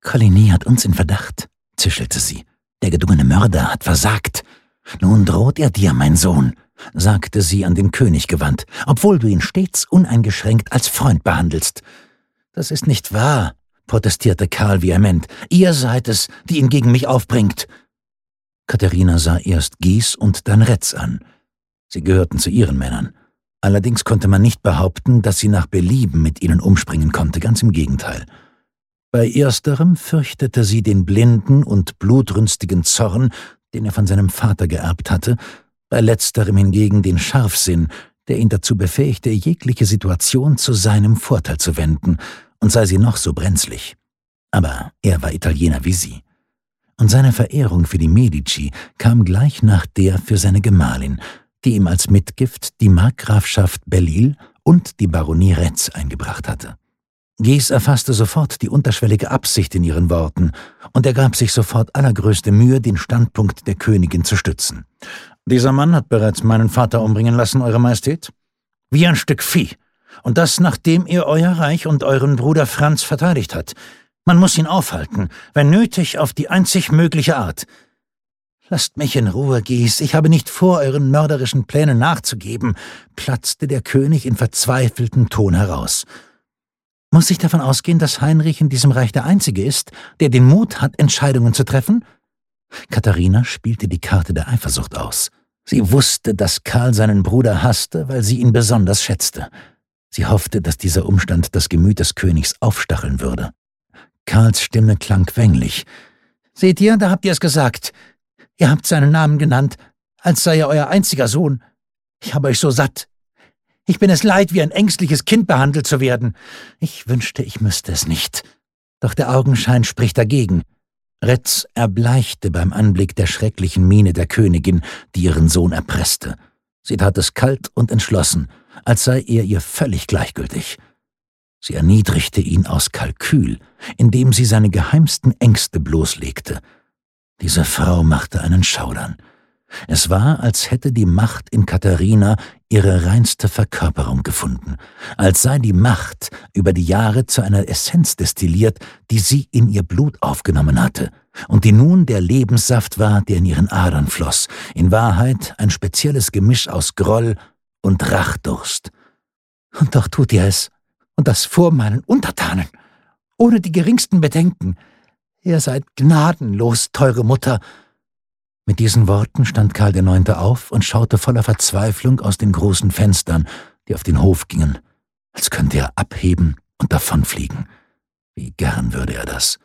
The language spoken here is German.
»Coligny hat uns in Verdacht«, zischelte sie. »Der gedungene Mörder hat versagt. Nun droht er dir, mein Sohn«, sagte sie an den König gewandt, »obwohl du ihn stets uneingeschränkt als Freund behandelst.« »Das ist nicht wahr«, protestierte Karl vehement. »Ihr seid es, die ihn gegen mich aufbringt.« Katharina sah erst Guise und dann Retz an. Sie gehörten zu ihren Männern. Allerdings konnte man nicht behaupten, dass sie nach Belieben mit ihnen umspringen konnte, ganz im Gegenteil. Bei ersterem fürchtete sie den blinden und blutrünstigen Zorn, den er von seinem Vater geerbt hatte, bei letzterem hingegen den Scharfsinn, der ihn dazu befähigte, jegliche Situation zu seinem Vorteil zu wenden, und sei sie noch so brenzlig. Aber er war Italiener wie sie. Und seine Verehrung für die Medici kam gleich nach der für seine Gemahlin, die ihm als Mitgift die Markgrafschaft Belle-Isle und die Baronie Retz eingebracht hatte. Guise erfasste sofort die unterschwellige Absicht in ihren Worten, und er gab sich sofort allergrößte Mühe, den Standpunkt der Königin zu stützen. »Dieser Mann hat bereits meinen Vater umbringen lassen, Eure Majestät? Wie ein Stück Vieh. Und das, nachdem er euer Reich und euren Bruder Franz verteidigt hat. Man muss ihn aufhalten, wenn nötig, auf die einzig mögliche Art. »Lasst mich in Ruhe, Guise, ich habe nicht vor, euren mörderischen Plänen nachzugeben«, platzte der König in verzweifeltem Ton heraus. »Muss ich davon ausgehen, dass Heinrich in diesem Reich der Einzige ist, der den Mut hat, Entscheidungen zu treffen?« Katharina spielte die Karte der Eifersucht aus. Sie wusste, dass Karl seinen Bruder hasste, weil sie ihn besonders schätzte. Sie hoffte, dass dieser Umstand das Gemüt des Königs aufstacheln würde. Karls Stimme klang quengelig. »Seht ihr, da habt ihr es gesagt. Ihr habt seinen Namen genannt, als sei er euer einziger Sohn. Ich habe euch so satt. Ich bin es leid, wie ein ängstliches Kind behandelt zu werden. Ich wünschte, ich müsste es nicht. Doch der Augenschein spricht dagegen.« Retz erbleichte beim Anblick der schrecklichen Miene der Königin, die ihren Sohn erpresste. Sie tat es kalt und entschlossen, als sei er ihr völlig gleichgültig. Sie erniedrigte ihn aus Kalkül, indem sie seine geheimsten Ängste bloßlegte. Diese Frau machte einen Schaudern. Es war, als hätte die Macht in Katharina ihre reinste Verkörperung gefunden, als sei die Macht über die Jahre zu einer Essenz destilliert, die sie in ihr Blut aufgenommen hatte und die nun der Lebenssaft war, der in ihren Adern floss, in Wahrheit ein spezielles Gemisch aus Groll und Rachdurst. Und doch tut ihr es, und das vor meinen Untertanen, ohne die geringsten Bedenken. Ihr seid gnadenlos, teure Mutter.« Mit diesen Worten stand Karl IX. Auf und schaute voller Verzweiflung aus den großen Fenstern, die auf den Hof gingen, als könnte er abheben und davonfliegen. Wie gern würde er das.